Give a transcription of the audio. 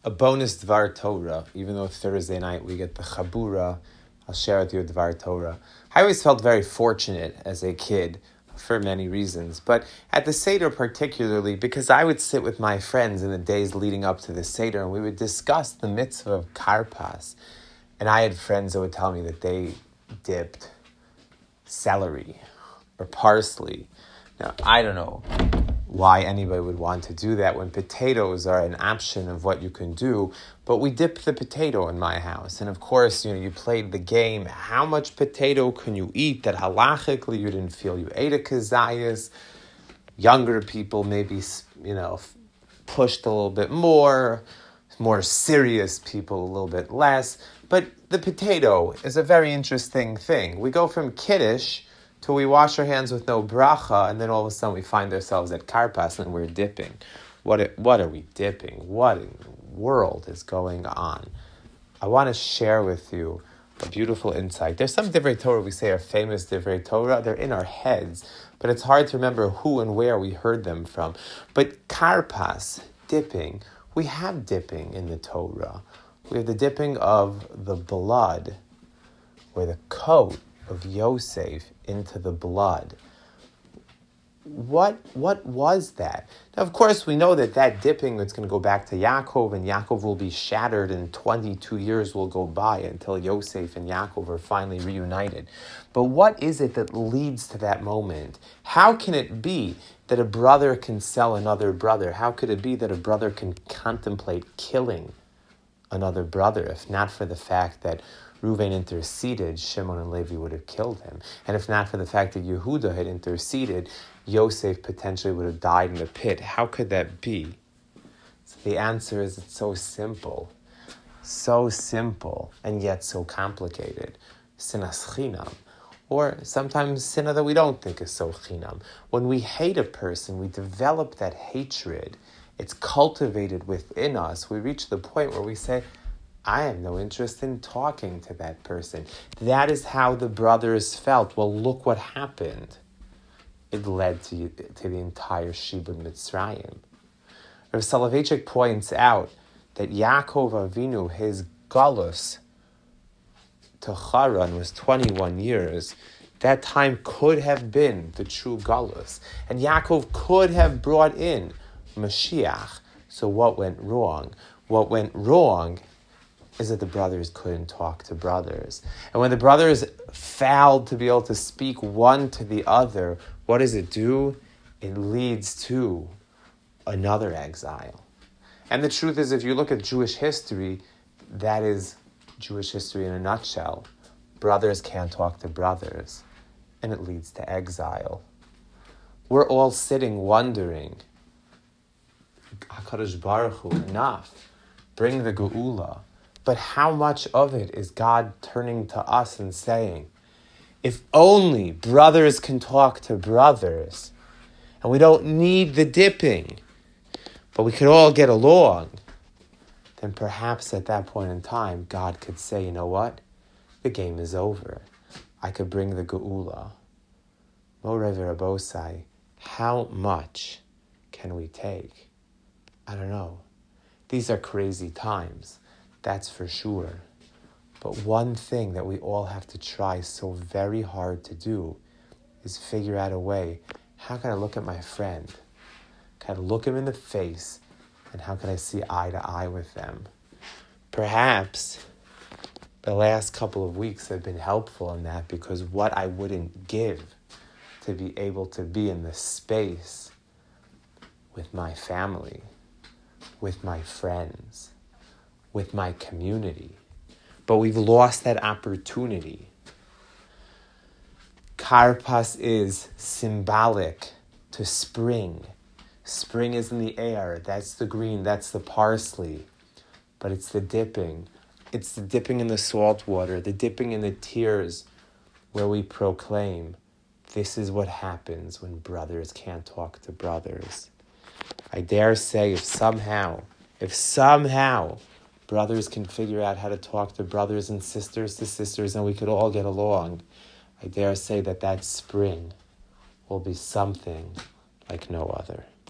A bonus Dvar Torah, even though Thursday night we get the Chabura, I'll share with you Dvar Torah. I always felt very fortunate as a kid for many reasons, but at the Seder particularly because I would sit with my friends in the days leading up to the Seder and we would discuss the mitzvah of Karpas. And I had friends that would tell me that they dipped celery or parsley. Now, I don't know why anybody would want to do that when potatoes are an option of what you can do, but we dipped the potato in my house. And of course, you played the game, how much potato can you eat that halachically you didn't feel you ate a kazayas? Younger people maybe, pushed a little bit more serious people a little bit less. But the potato is a very interesting thing. We go from Kiddush till we wash our hands with no bracha, and then all of a sudden we find ourselves at Karpas and we're dipping. What are we dipping? What in the world is going on? I want to share with you a beautiful insight. There's some Divrei Torah we say are famous Divrei Torah. They're in our heads, but it's hard to remember who and where we heard them from. But Karpas, dipping, we have dipping in the Torah. We have the dipping of the blood, or the coat of Yosef into the blood. What was that? Now, of course, we know that dipping is going to go back to Yaakov, and Yaakov will be shattered, and 22 years will go by until Yosef and Yaakov are finally reunited. But what is it that leads to that moment? How can it be that a brother can sell another brother? How could it be that a brother can contemplate killing another brother if not for the fact that Reuven interceded, Shimon and Levi would have killed him. And if not for the fact that Yehuda had interceded, Yosef potentially would have died in the pit. How could that be? So the answer is it's so simple, and yet so complicated. Sinas chinam, or sometimes sinna that we don't think is so chinam. When we hate a person, we develop that hatred. It's cultivated within us. We reach the point where we say, I have no interest in talking to that person. That is how the brothers felt. Well, look what happened. It led to the entire Shibud Mitzrayim. Rav Soloveitchik points out that Yaakov Avinu, his galus to Haran was 21 years. That time could have been the true galus. And Yaakov could have brought in Mashiach. So what went wrong? What went wrong is that the brothers couldn't talk to brothers. And when the brothers failed to be able to speak one to the other, what does it do? It leads to another exile. And the truth is, if you look at Jewish history, that is Jewish history in a nutshell. Brothers can't talk to brothers, and it leads to exile. We're all sitting wondering, HaKadosh Baruch Hu, enough, bring the Geula. But how much of it is God turning to us and saying, if only brothers can talk to brothers, and we don't need the dipping, but we could all get along, then perhaps at that point in time, God could say, you know what? The game is over. I could bring the Geula. Moreh v'Rabosai, how much can we take? I don't know. These are crazy times. That's for sure. But one thing that we all have to try so very hard to do is figure out a way. How can I look at my friend? Can I look him in the face? And how can I see eye to eye with them? Perhaps the last couple of weeks have been helpful in that, because what I wouldn't give to be able to be in the space with my family, with my friends, with my community. But we've lost that opportunity. Karpas is symbolic to spring. Spring is in the air. That's the green. That's the parsley. But it's the dipping. It's the dipping in the salt water, the dipping in the tears, where we proclaim, this is what happens when brothers can't talk to brothers. I dare say if somehow brothers can figure out how to talk to brothers and sisters to sisters, and we could all get along, I dare say that spring will be something like no other.